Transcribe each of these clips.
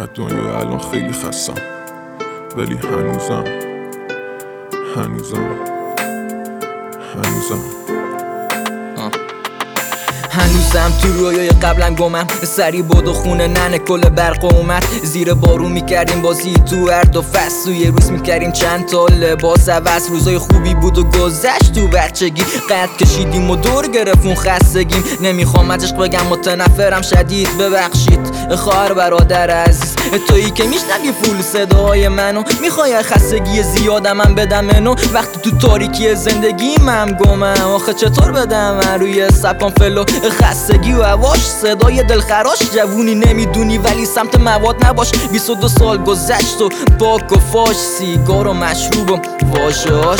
از دنیا الان خیلی خستم، ولی هنوزم هنوزم تو رویای قبلم گمم، سری بود و خونه ننه کل برق اومد. زیر بارون میکردیم بازی تو ارد و فصل، توی روز میکردیم چند تا لباس عوض. روزای خوبی بود و گذشت تو بچگی، قد کشیدیم و دور گرفون خستگیم. نمیخوام عشق بگم متنفرم شدید، ببخشید خواهر برادر عزیز. تویی که میشنوی فول صدای منو، میخوای خستگی زیادم من بدم منو. وقتی تو تاریکی زندگی من گمم، آخه چطور بدم من روی سبکان فلو خستگی و هواش. صدای دلخراش جوونی نمیدونی ولی سمت مواد نباش. 22 سال گذشت و پاک و فاش، سیگار و مشروب و واشاش.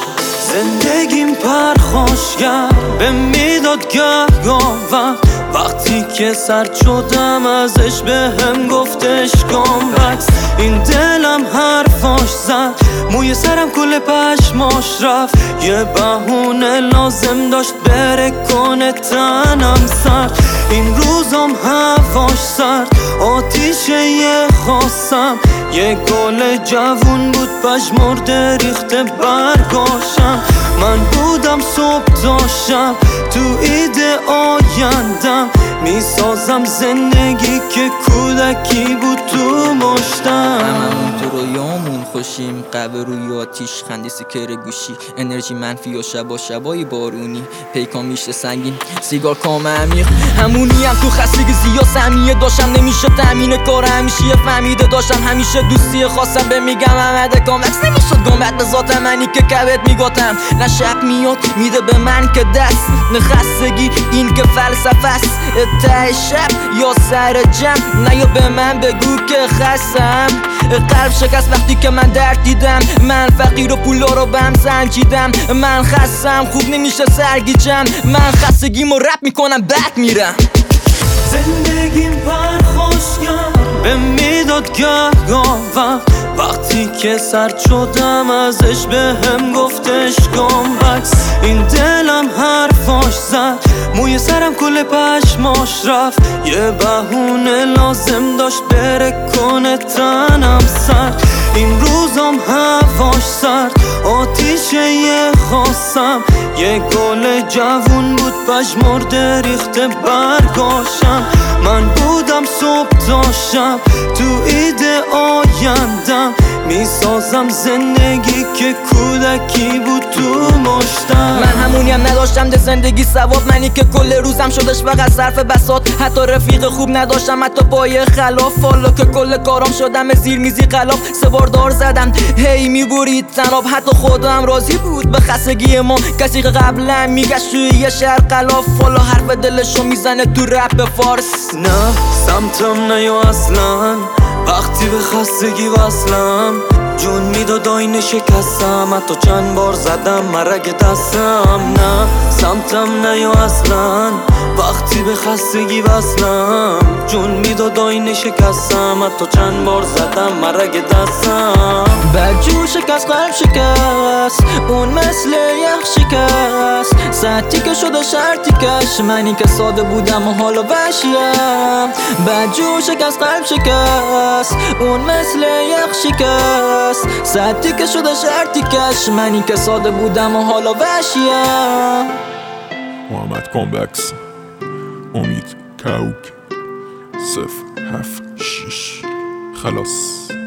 زندگیم پرخاشگر به میداد گهگاه، وقتی که سرد شدم ازش به هم گفتش کام بکس. این دلم حرفاش زد، موی سرم کل پشماش رفت. یه بهونه لازم داشت بره کنه تنم سرد. این روزم هواش سرد، آتیشه یه خواستم. یه گل جوون بود پژمرده ریخته برگاشم. من بودم صبح تا شب تو ایده آیندم، میسازم زندگی که کودکی بود تو مشتم. هممون تو رویامون خوشیم، قهوه روی آتیش، خنده سکر گوشی، انرژی منفی و شبای بارونی، پیکان میشه سنگین، سیگار کام عمیق. همونی هم تو خستگی زیاد سهمیه داشتم، نمیشه تامین کار همیشه فهمیده داشتم. همیشه دوستی خواستم به میگم احمد کامکس، نمیشد گمت به ذات منی که کبت میگاتم. نه شب میاد میده به من که دست، نه خستگی این که فلسفه است. ته شب یا سر جمع، نه یا به من بگو که خستم. قلب شکست وقتی که من درد دیدم، من فقیر و پولا رو بهم سنجیدم. من خستم خوب نمیشه سرگیجم، من خستگیمو رپ میکنم بعد میرم. زندگیم پرخاشگر به میداد گهگاه، وقتی که سرد شدم ازش به هم گفتش کام بکس. این دلم حرفاش زد، موی سرم کل پشماش رفت. یه بهونه لازم داشت بره کنه تنم سرد. این روزم هواش سرد، آتیشه یه خواستم. یه گل جوون بود پژمرده ریخته برگاشم. من بودم صبح تا شب تو ایده آیندم، میسازم زندگی که کودکی بود تو مشتم. من همونیم نداشتم ده زندگی سواد، منی که کل روزم شدش فقط صرف بساط. حتی رفیق خوب نداشتم، حتی پای خلاف. حالا که کل کارام شدم زیر میزی غلاف. 3 بار دار زدم هی میبرید تناب، حتی خودم راضی بود به خستگی ما. کسی که قبلا میگشت توی یه شهر غلاف، حالا حرف دلشو میزنه تو رپ فارس. نه سمتم نیا اصلا، وقتی به خستگی وصلم. جون میداد آینه شکستم، حتی چند بار زدم مرگ دستم. نه سمتم نیا اصلا، وقتی به خستگی وصلم. جون میداد آینه شکستم، حتی چند بار زدم مرگ دستم. بدجور شکست قلب شکست، اون مثل یخ شکست. ساعتی که شده شرطی کش، منی که ساده بودم و حالا وحشیم. بدجور شکست قلب شکست، اون مثل یخ شکست. ساعتی که شده شرطی کش، منی که ساده بودم و حالا وحشیم. محمد کامبکس، امید کوک، 076 خلاص.